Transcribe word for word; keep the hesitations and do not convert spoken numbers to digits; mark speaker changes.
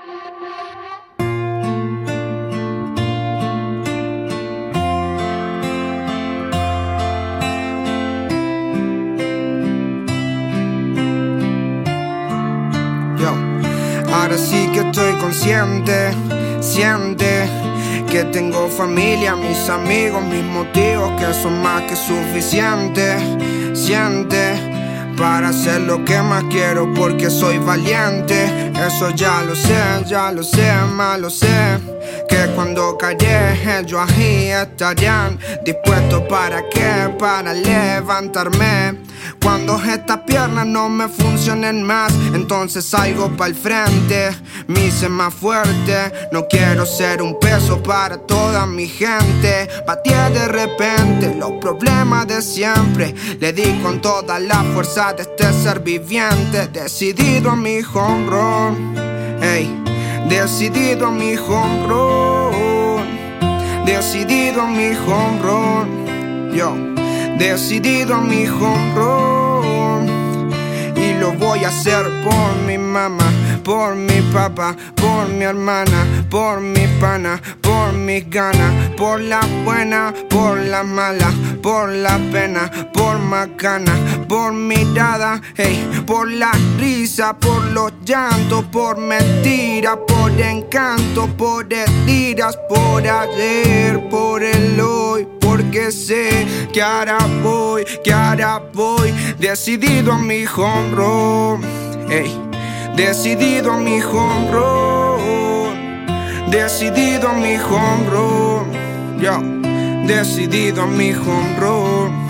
Speaker 1: Ahora sí que estoy consciente, siente que tengo familia, mis amigos, mis motivos que son más que suficientes. Siente para hacer lo que más quiero porque soy valiente. Eso ya lo sé, ya lo sé, más lo sé. Que cuando callé ellos ahí estarían dispuestos para qué, para levantarme. Cuando estas piernas no me funcionen más, entonces salgo pa'l frente, me hice más fuerte. No quiero ser un peso para toda mi gente. Pateé de repente los problemas de siempre. Le di con toda la fuerza de este ser viviente. Decidido a mi home run, ey, decidido a mi home run, decidido a mi home run, yo. Decidido a mi home run. Y lo voy a hacer por mi mamá, por mi papá, por mi hermana, por mi pana, por mis ganas, por la buena, por la mala, por la pena, por macana, por mirada, hey, por la risa, por los llantos, por mentiras, por encanto, por heridas, por ayer, por el hoy. Porque sé que ahora voy, que ahora voy decidido a mi home run, ey, decidido a mi home run, decidido a mi home run, yo, decidido a mi home run.